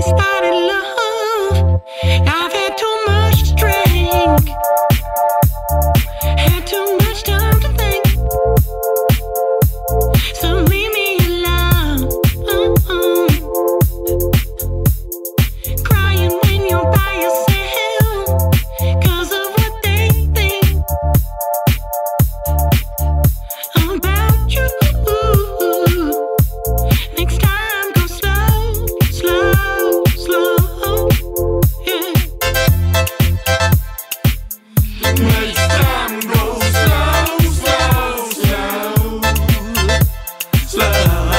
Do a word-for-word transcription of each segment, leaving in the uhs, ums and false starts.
started love. I've had too much to drink, had too much time to think. So leave me alone. Uh-uh. Crying when you're by yourself, 'cause of what they think about you. Next time, go slow, slow, slow. Yeah. Next time, go slow, slow, slow, slow.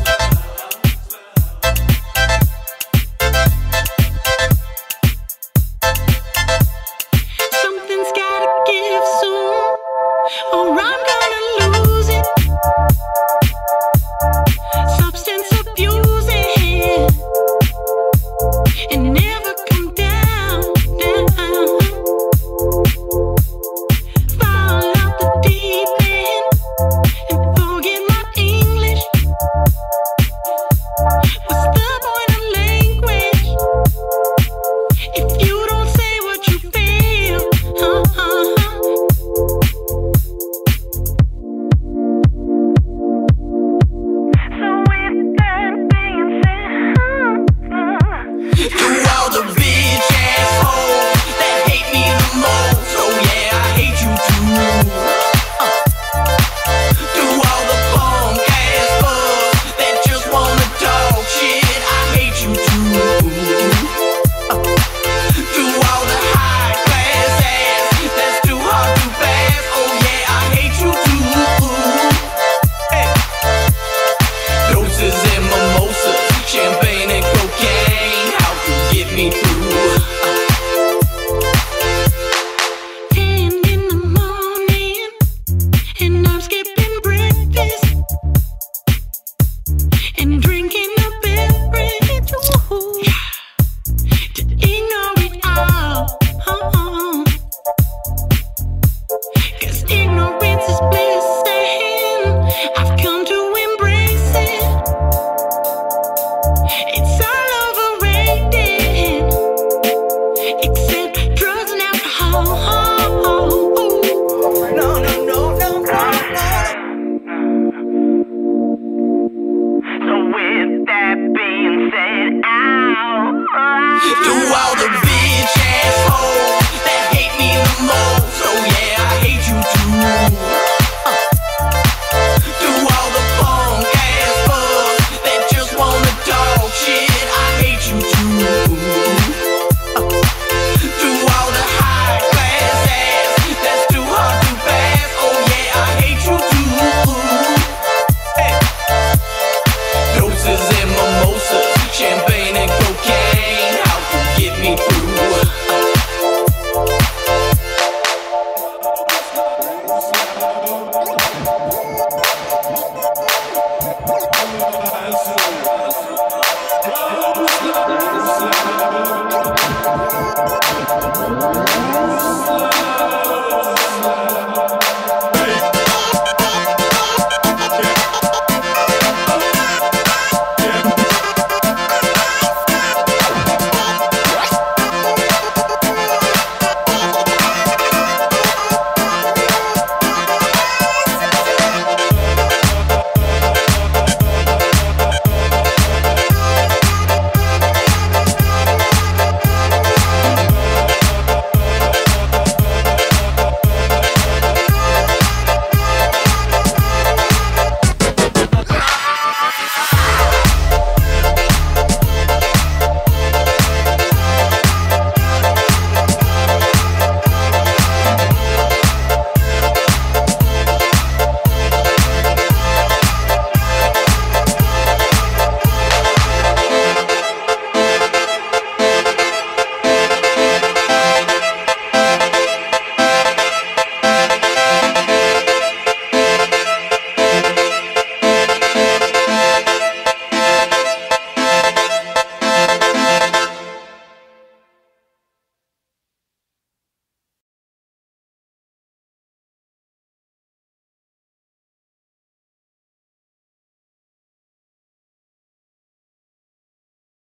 Something's gotta give soon, or I'm gonna lose it. Substance abusing and never come down, down. Fall out the deep end and forget my English. What's the point of language if you don't say what you feel? Uh-uh. So with that being said, To all the bitch assholes that hate me the most, oh yeah, I hate you too. Uh. To all the punk ass bugs that just wanna talk shit, I hate you too. Uh. To all the high class ass that's too hard to pass, oh yeah, I hate you too. Hey. Doses and mimosas, champagne and cocaine, how to get me through. ten in the morning and I'm skipping breakfast and drinking a beverage, ooh, to ignore it all. 'Cause ignorance is bliss and I've come to embrace it. It's all overrated, except drugs and alcohol. No, no, no, no, no, no. So with that being said, ow. To all the bitch assholes that hate me the most, oh yeah, I hate you too. Uh. To all the punk ass bugs that just wanna talk shit, I hate you too. Uh. To all the high class ass that's too hard to pass, oh yeah, I hate you too. Hey. Doses and mimosas, champagne and cocaine, how to get me through. Uh.